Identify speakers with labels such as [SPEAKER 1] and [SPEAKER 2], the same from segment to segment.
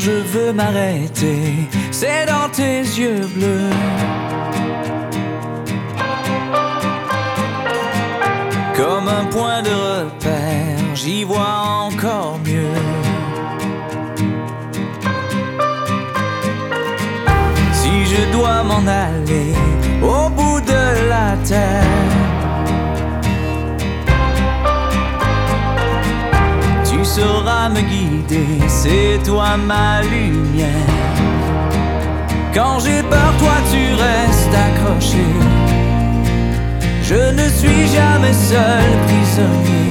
[SPEAKER 1] je veux m'arrêter, c'est dans tes yeux bleus. Comme un point de repère, j'y vois encore mieux. Si je dois m'en aller au bout de la terre, tu sauras me guider, c'est toi ma lumière. Quand j'ai peur, toi tu restes accroché. Je ne suis jamais seul prisonnier.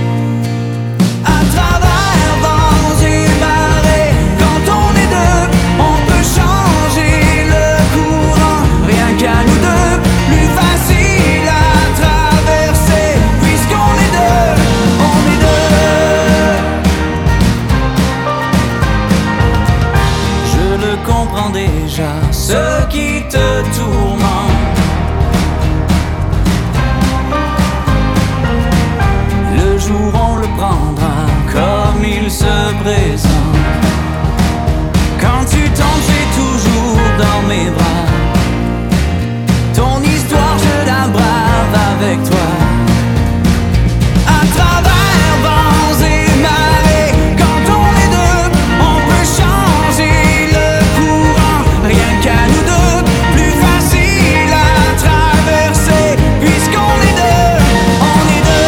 [SPEAKER 1] À travers vents et marées, quand on est deux, on peut changer le courant. Rien qu'à nous deux, plus facile à traverser. Puisqu'on est deux, on est deux. Je le comprends déjà, ce qui te tourmente. On le prendra comme il se présente. Quand tu tombes, c'est toujours dans mes bras. Ton histoire, je la brave avec toi. À travers vents et marées, quand on est deux, on peut changer le courant. Rien qu'à nous deux, plus facile à traverser. Puisqu'on est deux, on est deux.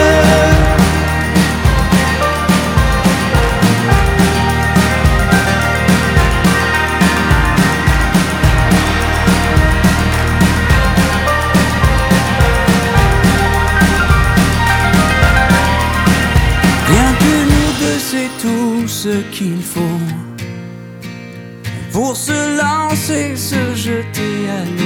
[SPEAKER 1] Ce qu'il faut pour se lancer, se jeter à l'eau.